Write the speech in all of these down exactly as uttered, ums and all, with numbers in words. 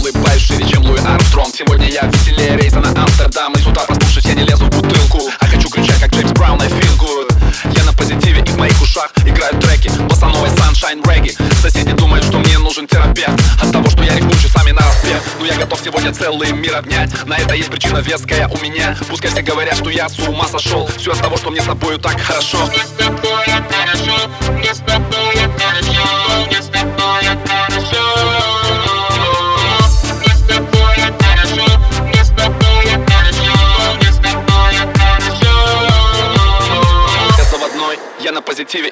улыбаюсь шире, чем Луи Армстронг. Сегодня я веселее рейса на Амстердам. И с утра проснувшись, я не лезу в бутылку, а хочу кричать, как Джеймс Браун, I feel good. Я на позитиве, и в моих ушах играют треки босановой, саншайн, регги. Соседи думают, что мне нужен терапевт от того, что я рифмую часами на распев. Но я готов сегодня целый мир обнять. На это есть причина веская у меня. Пускай все говорят, что я с ума сошел. Все от того, что мне с тобою так хорошо. Мне с тобой хорошо, мне с тобой хорошо, мне с тобой хорошо. Мне с тобой хорошо, мне с тобой хорошо, мне с тобой хорошо. Я заводной, я на позитиве.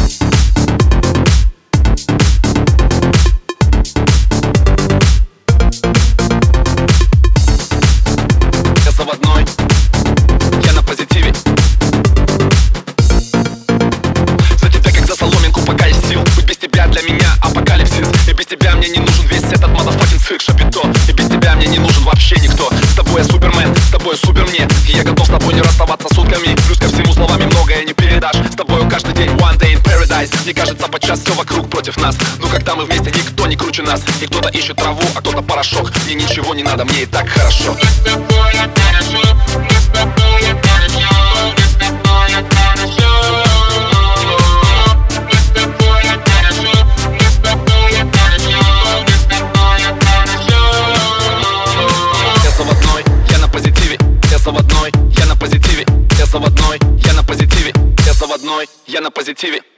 Я заводной, я на позитиве. За тебя как за соломинку, пока есть сил. Быть без тебя для меня апокалипсис. И без тебя мне не нужен весь этот motherfucking цирк Шапито. И без тебя мне не нужен вообще никто. С тобой я супермен, с тобой супер мне. И я готов с тобой не расставаться сутками. Плюс ко всему словами многое не передашь. С тобою каждый день one day in paradise. Мне кажется, подчас все вокруг против нас. Но когда мы вместе, никто не круче нас. И кто-то ищет траву, а кто-то порошок. Мне ничего не надо, мне и так хорошо. Мне с тобой хорошо, мне с тобой хорошо, мне с тобой хорошо. Мне с тобой хорошо, мне с тобой хорошо, мне с тобой хорошо. Я заводной, я на позитиве. Я заводной, я на позитиве. Я заводной, я на позитиве. Я заводной, я на позитиве.